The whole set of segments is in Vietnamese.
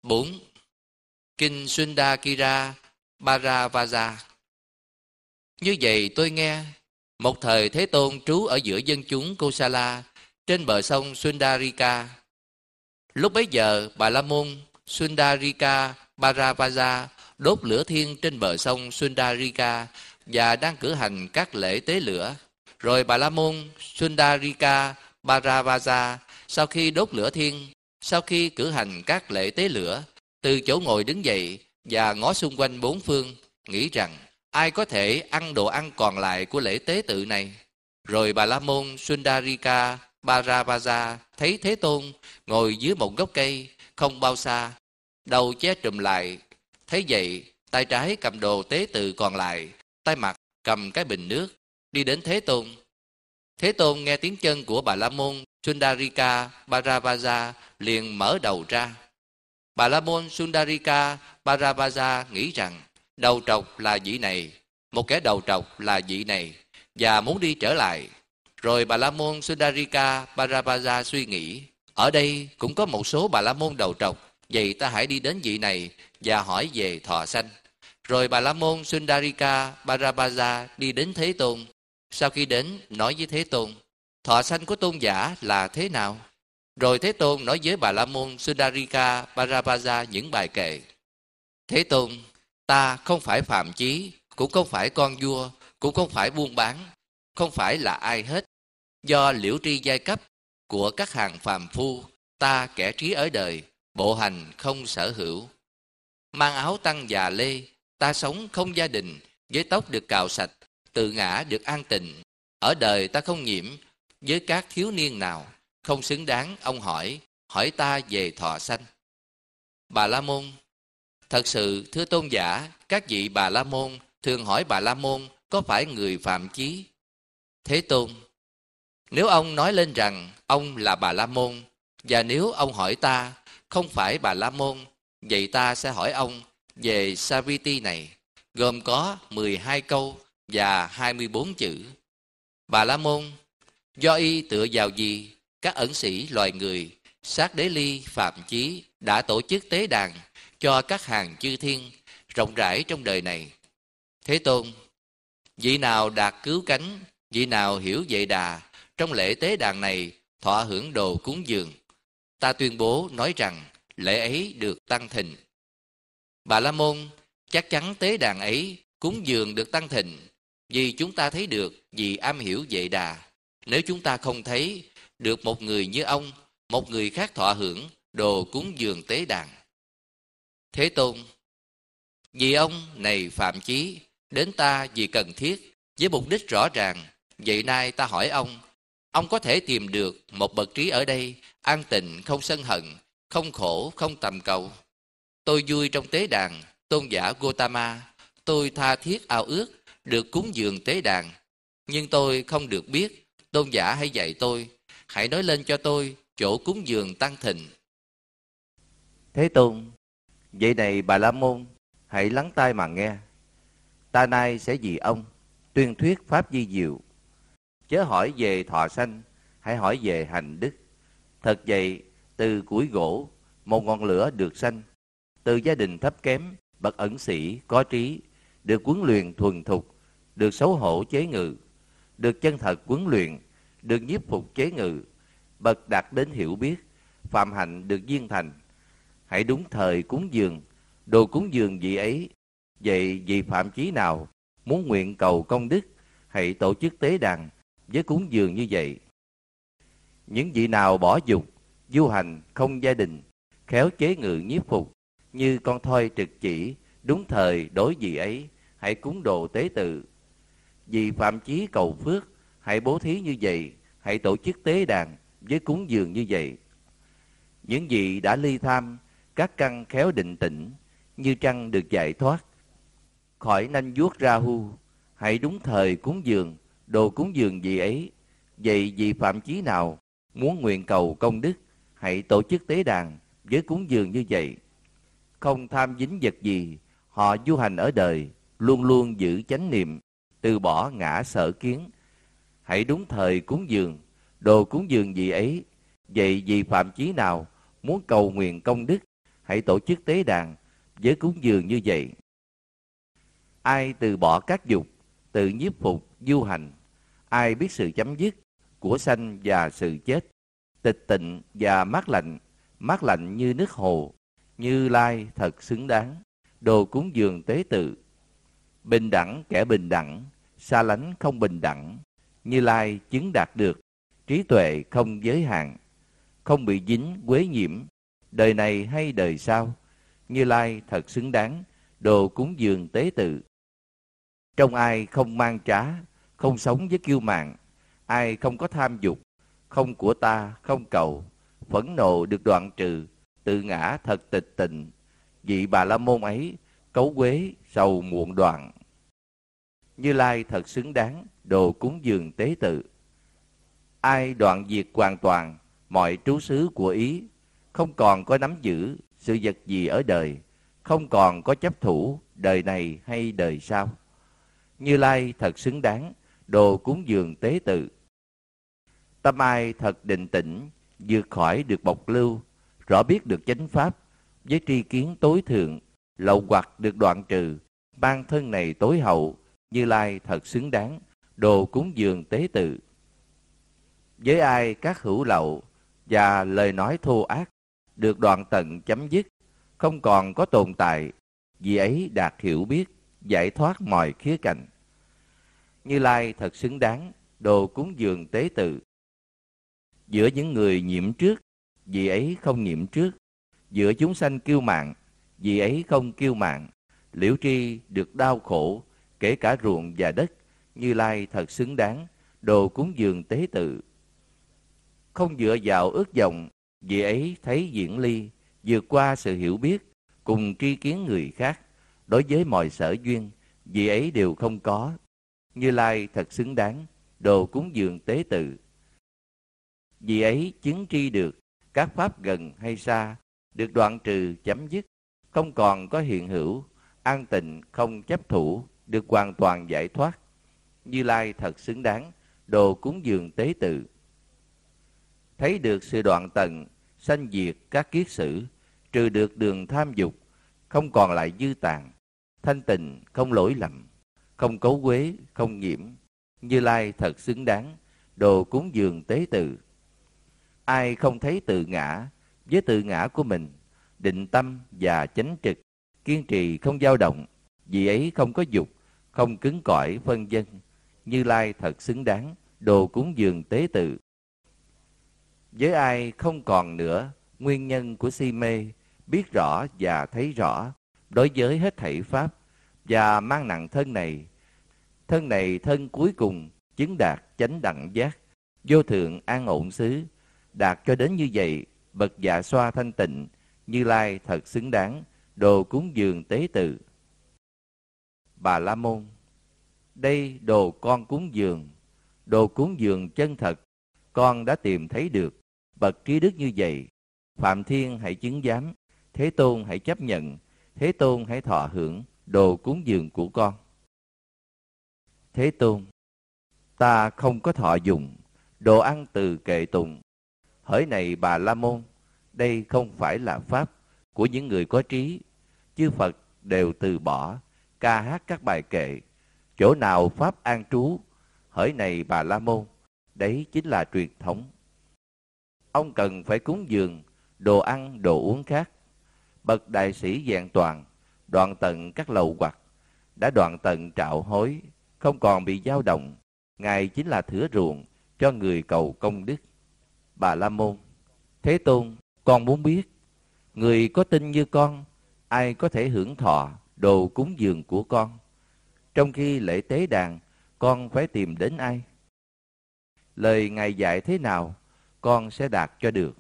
4. Kinh Sundakira Bharavaja. Như vậy tôi nghe, một thời Thế Tôn trú ở giữa dân chúng Kosala trên bờ sông Sundarika. Lúc bấy giờ, Bà La Môn Sundarika Bharavaja đốt lửa thiêng trên bờ sông Sundarika và đang cử hành các lễ tế lửa. Rồi Bà La Môn Sundarika Bharavaja sau khi đốt lửa thiêng, sau khi cử hành các lễ tế lửa, từ chỗ ngồi đứng dậy và ngó xung quanh bốn phương, nghĩ rằng ai có thể ăn đồ ăn còn lại của lễ tế tự này. Rồi Bà La Môn Sundarika Bharavaja thấy Thế Tôn ngồi dưới một gốc cây không bao xa, đầu che trùm lại. Thấy vậy, tay trái cầm đồ tế tự còn lại, tay mặt cầm cái bình nước, đi đến Thế Tôn. Thế Tôn nghe tiếng chân của Bà La Môn Sundarika Bharavaja liền mở đầu ra. Bà La Môn Sundarika Bharavaja nghĩ rằng đầu trọc là vị này, một kẻ đầu trọc là vị này, và muốn đi trở lại. Rồi Bà La Môn Sundarika Bharavaja suy nghĩ, ở đây cũng có một số Bà La Môn đầu trọc, vậy ta hãy đi đến vị này và hỏi về thọ sanh. Rồi Bà La Môn Sundarika Bharavaja đi đến Thế Tôn. Sau khi đến, nói với Thế Tôn, thọ sanh của tôn giả là thế nào? Rồi Thế Tôn nói với Bà La Môn Sundarika Bharavaja những bài kệ. Thế Tôn, ta không phải phàm chí, cũng không phải con vua, cũng không phải buôn bán, không phải là ai hết. Do liễu tri giai cấp của các hàng phàm phu, ta kẻ trí ở đời, bộ hành không sở hữu. Mang áo tăng già lê, ta sống không gia đình, với tóc được cạo sạch, tự ngã được an tịnh. Ở đời ta không nhiễm với các thiếu niên nào, không xứng đáng ông hỏi ta về thọ sanh. Bà La Môn, thật sự thưa tôn giả, các vị Bà La Môn thường hỏi Bà La Môn có phải người phàm chí? Thế Tôn, nếu ông nói lên rằng ông là Bà La Môn, và nếu ông hỏi ta không phải Bà La Môn, vậy ta sẽ hỏi ông về Saviti này, gồm có 12 câu và 24 chữ. Bà La Môn, do y tựa vào gì, các ẩn sĩ loài người, Sát Đế Ly Phạm Chí đã tổ chức tế đàn cho các hàng chư thiên rộng rãi trong đời này. Thế Tôn, vị nào đạt cứu cánh, vị nào hiểu Vệ Đà, trong lễ tế đàn này thọ hưởng đồ cúng dường, ta tuyên bố nói rằng lễ ấy được tăng thịnh. Bà La Môn, chắc chắn tế đàn ấy cúng dường được tăng thịnh, vì chúng ta thấy được vì am hiểu Vệ Đà. Nếu chúng ta không thấy được một người như ông, một người khác thọ hưởng đồ cúng dường tế đàn. Thế Tôn, vì ông này phạm chí đến ta vì cần thiết, với mục đích rõ ràng, vậy nay ta hỏi ông có thể tìm được một bậc trí ở đây, an tịnh, không sân hận, không khổ, không tầm cầu. Tôi vui trong tế đàn, tôn giả Gotama, tôi tha thiết ao ước được cúng dường tế đàn, nhưng tôi không được biết, tôn giả hãy dạy tôi, hãy nói lên cho tôi chỗ cúng dường tăng thịnh. Thế Tôn, vậy này Bà La Môn, hãy lắng tai mà nghe. Ta nay sẽ vì ông tuyên thuyết pháp vi diệu. Chớ hỏi về thọ sanh, hãy hỏi về hành đức. Thật vậy, từ củi gỗ, một ngọn lửa được sanh. Từ gia đình thấp kém, bậc ẩn sĩ, có trí, được huấn luyện thuần thục, được xấu hổ chế ngự, được chân thật huấn luyện, được nhiếp phục chế ngự, bậc đạt đến hiểu biết, phạm hạnh được viên thành. Hãy đúng thời cúng dường, đồ cúng dường vị ấy. Vậy vì phạm chí nào muốn nguyện cầu công đức, hãy tổ chức tế đàn với cúng dường như vậy. Những vị nào bỏ dục, du hành, không gia đình, khéo chế ngự nhiếp phục, như con thoi trực chỉ, đúng thời đối vị ấy, hãy cúng đồ tế tự. Vì phạm chí cầu phước, hãy bố thí như vậy, hãy tổ chức tế đàn với cúng dường như vậy. Những vị đã ly tham, các căn khéo định tĩnh, như trăng được giải thoát khỏi nanh vuốt Rahu, hãy đúng thời cúng dường, đồ cúng dường vị ấy. Vậy vì phạm chí nào muốn nguyện cầu công đức, hãy tổ chức tế đàn với cúng dường như vậy. Không tham dính vật gì, họ du hành ở đời, luôn luôn giữ chánh niệm, từ bỏ ngã sở kiến. Hãy đúng thời cúng dường, đồ cúng dường vị ấy. Vậy vì phạm chí nào muốn cầu nguyện công đức, hãy tổ chức tế đàn với cúng dường như vậy. Ai từ bỏ các dục, tự nhiếp phục, du hành, ai biết sự chấm dứt của sanh và sự chết, tịch tịnh và mát lạnh như nước hồ, Như Lai thật xứng đáng, đồ cúng dường tế tự. Bình đẳng kẻ bình đẳng, xa lánh không bình đẳng, Như Lai chứng đạt được, trí tuệ không giới hạn, không bị dính quế nhiễm, đời này hay đời sau, Như Lai thật xứng đáng, đồ cúng dường tế tự. Trong ai không mang trá, không sống với kiêu mạn, ai không có tham dục, không của ta, không cầu, phẫn nộ được đoạn trừ, tự ngã thật tịch tịnh, vị Bà La Môn ấy cấu quế sầu muộn đoạn. Như Lai thật xứng đáng, đồ cúng dường tế tự. Ai đoạn diệt hoàn toàn mọi trú xứ của ý, không còn có nắm giữ sự vật gì ở đời, không còn có chấp thủ đời này hay đời sau, Như Lai thật xứng đáng, đồ cúng dường tế tự. Tâm ai thật định tĩnh, vượt khỏi được bộc lưu, rõ biết được chánh pháp, với tri kiến tối thượng, lậu hoặc được đoạn trừ, ban thân này tối hậu, Như Lai thật xứng đáng, đồ cúng dường tế tự. Với ai các hữu lậu và lời nói thô ác được đoạn tận chấm dứt, không còn có tồn tại, vì ấy đạt hiểu biết, giải thoát mọi khía cạnh, Như Lai thật xứng đáng, đồ cúng dường tế tự. Giữa những người nhiễm trước, vì ấy không nhiễm trước, giữa chúng sanh kiêu mạn, vì ấy không kiêu mạn, liễu tri được đau khổ, kể cả ruộng và đất, Như Lai thật xứng đáng, đồ cúng dường tế tự. Không dựa vào ước vọng, vì ấy thấy diễn ly, vượt qua sự hiểu biết, cùng tri kiến người khác, đối với mọi sở duyên, vì ấy đều không có, Như Lai thật xứng đáng, đồ cúng dường tế tự. Vì ấy chứng tri được, các pháp gần hay xa, được đoạn trừ chấm dứt, không còn có hiện hữu, an tịnh không chấp thủ, được hoàn toàn giải thoát, Như Lai thật xứng đáng, đồ cúng dường tế tự. Thấy được sự đoạn tận, sanh diệt các kiết sử, trừ được đường tham dục, không còn lại dư tàn, thanh tịnh không lỗi lầm, không cấu quế, không nhiễm, Như Lai thật xứng đáng, đồ cúng dường tế tự. Ai không thấy tự ngã với tự ngã của mình, định tâm và chánh trực, kiên trì không dao động, vì ấy không có dục, không cứng cỏi phân vân, Như Lai thật xứng đáng, đồ cúng dường tế tự. Với ai không còn nữa nguyên nhân của si mê, biết rõ và thấy rõ đối với hết thảy pháp, và mang nặng thân này thân cuối cùng chứng đạt chánh đẳng giác, vô thượng an ổn xứ, đạt cho đến như vậy, bậc dạ xoa thanh tịnh, Như Lai thật xứng đáng, đồ cúng dường tế tự. Bà La Môn: Đây đồ con cúng dường, đồ cúng dường chân thật, con đã tìm thấy được, bậc trí đức như vậy, Phạm Thiên hãy chứng giám, Thế Tôn hãy chấp nhận, Thế Tôn hãy thọ hưởng đồ cúng dường của con. Thế Tôn: Ta không có thọ dùng đồ ăn từ kệ tùng. Hỡi này Bà La Môn, đây không phải là pháp của những người có trí. Chư Phật đều từ bỏ, ca hát các bài kệ. Chỗ nào pháp an trú, hỡi này Bà La Môn, đấy chính là truyền thống. Ông cần phải cúng dường đồ ăn, đồ uống khác. Bậc đại sĩ vẹn toàn, đoạn tận các lậu hoặc, đã đoạn tận trạo hối, không còn bị dao động. Ngài chính là thửa ruộng cho người cầu công đức. Bà La Môn: Thế Tôn, con muốn biết, người có tin như con, ai có thể hưởng thọ đồ cúng dường của con? Trong khi lễ tế đàn, con phải tìm đến ai? Lời Ngài dạy thế nào, con sẽ đạt cho được.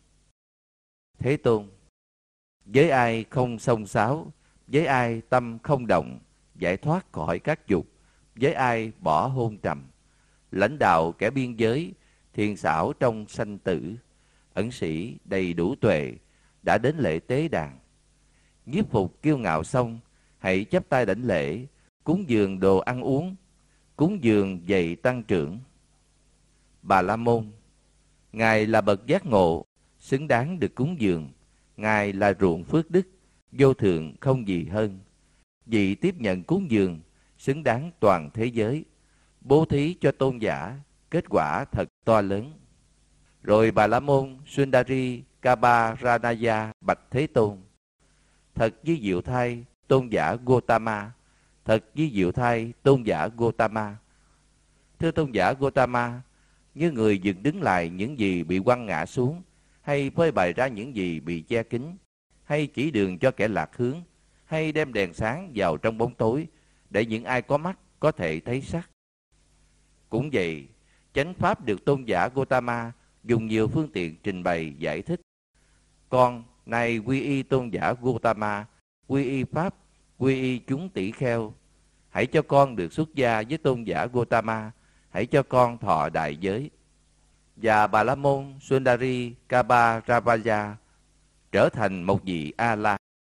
Thế Tôn: Với ai không xông xáo, với ai tâm không động, giải thoát khỏi các dục, với ai bỏ hôn trầm, lãnh đạo kẻ biên giới, thiền xảo trong sanh tử, ẩn sĩ đầy đủ tuệ, đã đến lễ tế đàn. Nhiếp phục kiêu ngạo xong, hãy chắp tay đảnh lễ, cúng dường đồ ăn uống, cúng dường dày tăng trưởng. Bà La Môn: Ngài là bậc giác ngộ, xứng đáng được cúng dường. Ngài là ruộng phước đức, vô thượng không gì hơn. Vị tiếp nhận cúng dường, xứng đáng toàn thế giới, bố thí cho tôn giả, kết quả thật to lớn. Rồi Bà La Môn Sundari Kabaranaya bạch Thế Tôn: Thật với diệu thay tôn giả Gotama, thật với diệu thay tôn giả Gotama. Thưa tôn giả Gotama, như người dựng đứng lại những gì bị quăng ngã xuống, hay phơi bày ra những gì bị che kín, hay chỉ đường cho kẻ lạc hướng, hay đem đèn sáng vào trong bóng tối, để những ai có mắt có thể thấy sắc. Cũng vậy, chánh pháp được tôn giả Gotama dùng nhiều phương tiện trình bày giải thích. Con nay quy y tôn giả Gotama, quy y pháp, quy y chúng tỷ kheo. Hãy cho con được xuất gia với tôn giả Gotama, hãy cho con thọ đại giới. Và Bà La Môn Sundari Kabaravaya trở thành một vị A La.